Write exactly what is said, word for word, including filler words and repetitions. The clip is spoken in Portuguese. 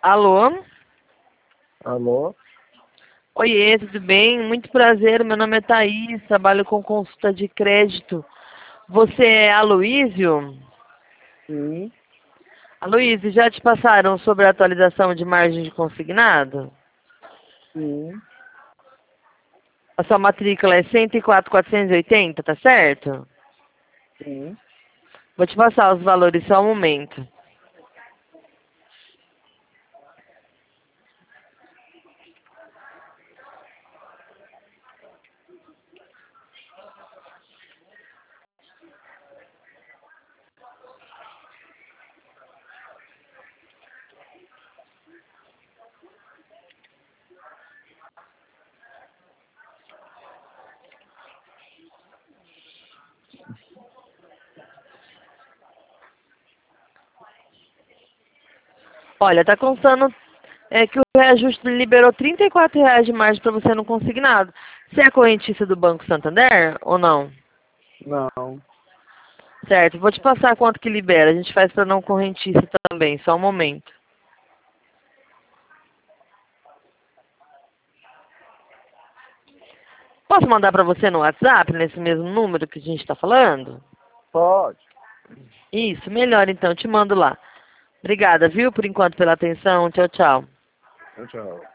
Alô? Alô? Oiê, tudo bem? Muito prazer, meu nome é Thaís, trabalho com consulta de crédito. Você é Aloísio? Sim, Aloísio, já te passaram sobre a atualização de margem de consignado? sim, A sua matrícula é cento e quatro mil quatrocentos e oitenta, tá certo? sim. Vou te passar os valores só um momento. Olha, tá constando é, que o reajuste liberou trinta e quatro reais de margem para você no consignado. Você é correntista do Banco Santander ou não? Não. Certo, vou te passar quanto que libera. A gente faz para não correntista também, só um momento. Posso mandar para você no WhatsApp, nesse mesmo número que a gente está falando? Pode. Isso, melhor então, te mando lá. Obrigada, viu, por enquanto, pela atenção. Tchau, tchau. Tchau, tchau.